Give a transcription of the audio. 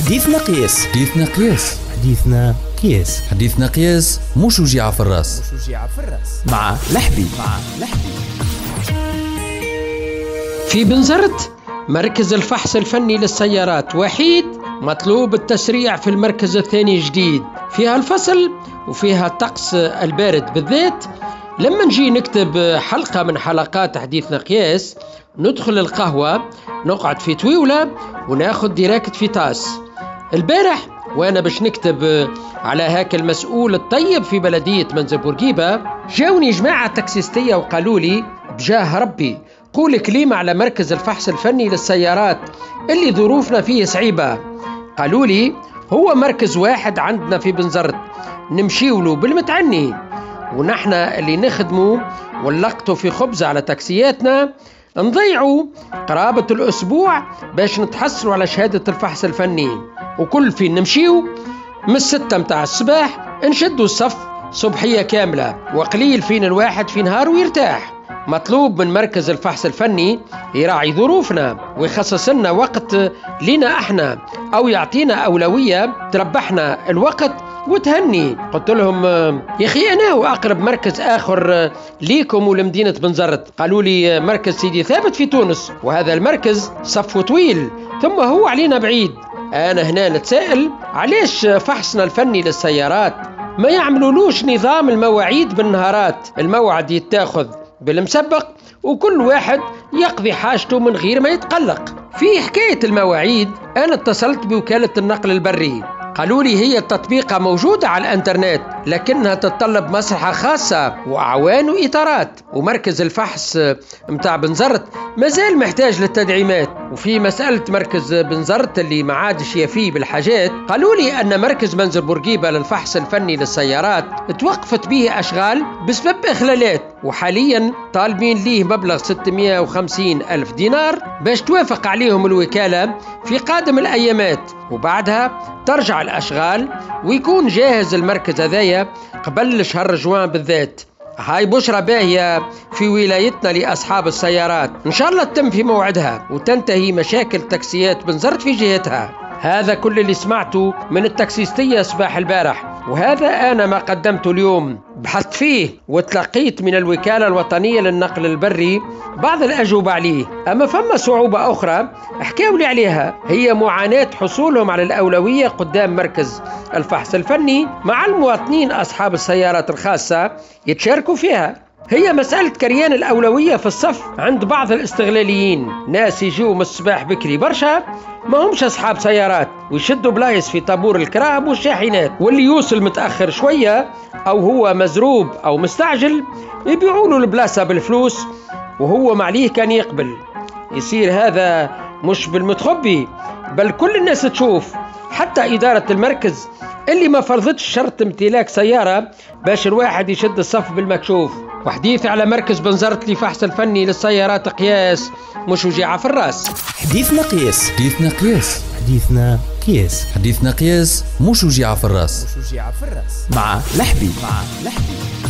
حديثنا قياس. حديثنا قياس. حديثنا قياس. حديثنا قياس مش وجيعة في الراس. مع لحبي. في بنزرت مركز الفحص الفني للسيارات وحيد، مطلوب التسريع في المركز الثاني جديد، فيها الفصل وفيها الطقس البارد بالذات. لما نجي نكتب حلقة من حلقات حديثنا قياس ندخل القهوة، نقعد في طويولة وناخد ديراكت في طاس. البارح وانا باش نكتب على هاك المسؤول الطيب في بلدية منزل بورقيبة، جاوني جماعة تاكسيستية وقالوا لي بجاه ربي قول كلمة على مركز الفحص الفني للسيارات اللي ظروفنا فيه صعيبة. قالوا لي هو مركز واحد عندنا في بنزرت نمشيوله بالمتعني، ونحن اللي نخدمه ونلقطه في خبز على تاكسياتنا نضيعوا قرابة الأسبوع باش نتحصلوا على شهادة الفحص الفني. وكل فين نمشيو من 6 متاع الصباح نشدوا الصف صبحية كاملة، وقليل فين الواحد في نهار ويرتاح. مطلوب من مركز الفحص الفني يراعي ظروفنا ويخصص لنا وقت لنا احنا، او يعطينا أولوية تربحنا الوقت وتهني. قلت لهم يا أخي أنا وأقرب مركز آخر ليكم ولمدينة بنزرت. قالوا لي مركز سيدي ثابت في تونس، وهذا المركز صفه طويل ثم هو علينا بعيد. أنا هنا نتسائل علاش فحصنا الفني للسيارات ما يعملولوش نظام المواعيد بالنهارات، الموعد يتاخذ بالمسبق وكل واحد يقضي حاجته من غير ما يتقلق. في حكاية المواعيد أنا اتصلت بوكالة النقل البري، قالوا لي هي التطبيقة موجودة على الانترنت لكنها تتطلب مسرحة خاصة وأعوان وإطارات، ومركز الفحص متاع بنزرت مازال محتاج للتدعيمات. وفي مسألة مركز بنزرت اللي ما عادش يفيه بالحاجات، قالوا لي أن مركز منزل بورقيبة للفحص الفني للسيارات توقفت به أشغال بسبب إخلالات، وحاليا طالبين ليه مبلغ 650 ألف دينار باش توافق عليهم الوكالة في قادم الأيامات، وبعدها ترجع الأشغال ويكون جاهز المركز هذايا قبل شهر جوان بالذات. هاي بشرى باهية في ولايتنا لأصحاب السيارات، إن شاء الله تتم في موعدها وتنتهي مشاكل تاكسيات بنزرت في جهتها. هذا كل اللي سمعته من التاكسيستية صباح البارح، وهذا أنا ما قدمته اليوم. بحثت فيه وتلقيت من الوكالة الوطنية للنقل البري بعض الأجوبة عليه، أما فما صعوبة أخرى حكاوا لي عليها، هي معاناة حصولهم على الأولوية قدام مركز الفحص الفني مع المواطنين أصحاب السيارات الخاصة يتشاركوا فيها. هي مسألة كريان الأولوية في الصف عند بعض الاستغلاليين، ناس يجوا من الصباح بكري برشا ما همش أصحاب سيارات ويشدوا بلايص في طابور الكراب والشاحنات، واللي يوصل متأخر شوية أو هو مزروب أو مستعجل يبيعوا له البلاصة بالفلوس وهو معليه كان يقبل. يصير هذا مش بالمتخبي بل كل الناس تشوف، حتى إدارة المركز اللي ما فرضتش شرط امتلاك سيارة باش الواحد يشد الصف بالمكشوف. وحديث على مركز بنزرت لفحص الفني للسيارات قياس مش وجيعة في الراس. حديثنا قياس. حديثنا قياس. حديثنا قياس. حديثنا قياس مش وجيعة في الراس. مع لحبي.